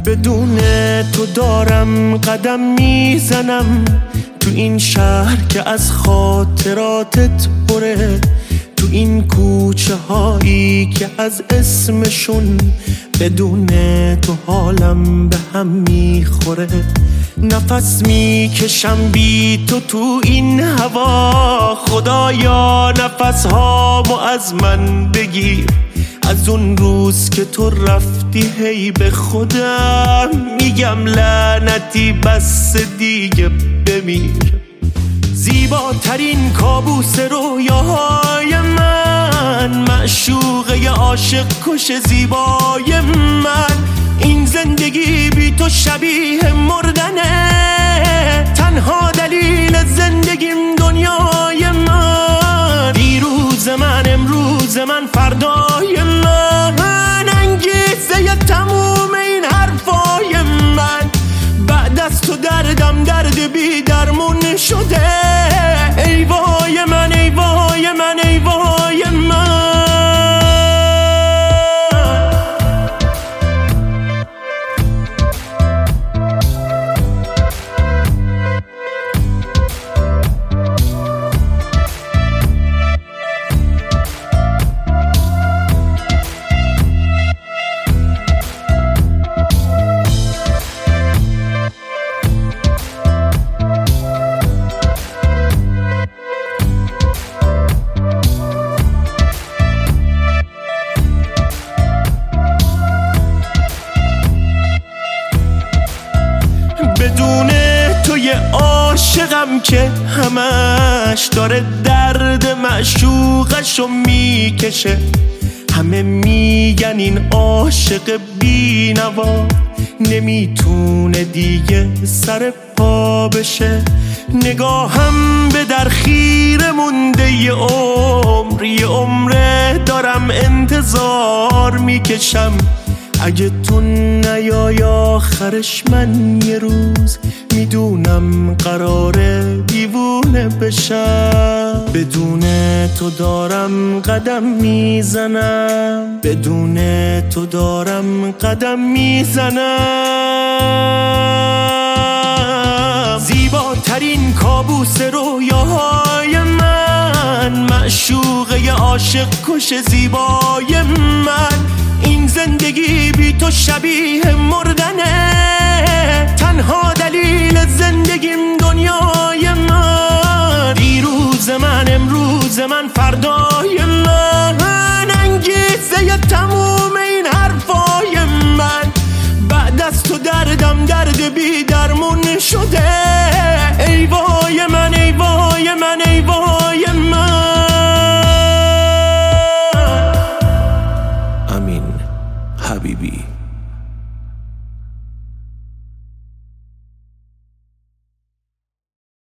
بدون تو دارم قدم میزنم تو این شهر که از خاطراتت پره، تو این کوچه هایی که از اسمشون بدون تو حالم به هم میخوره. نفس میکشم بی تو این هوا، خدایا نفس هامو از من بگیر. از اون روز که تو رفتی هی به خودم میگم لعنتی بس دیگه بمیر. زیباترین کابوس رویاهای من، معشوقه عاشق کش زیبای من، این زندگی بی تو شبیه مردنه. تنها دلیل زندگیم دنیای من، دیروز من، امروز من، فردای من، انگیزه تموم این حرفای من. بعد از تو دردم درد بی درمون شده. ای وای من، ای وای من، ای وای من. بدون تو یه عاشقم که همش داره درد معشوقشو میکشه. همه میگن این عاشق بی نوا نمیتونه دیگه سر پا بشه. نگاهم به در خیره مونده یه عمره دارم انتظار میکشم. اگه تو نیای آخرش من یه روز میدونم قراره دیوونه بشم. بدون تو دارم قدم میزنم، بدون تو دارم قدم میزنم. زیباترین کابوس رویاهای من، معشوقه عاشق کش زیبای من، این زندگی بی تو شبیه مردنه. تنها دلیل زندگیم دنیای من، دیروز من، امروز من، فردای من، انگیزه تموم این حرفای من. بعد از تو دردم درد بی درمون شده.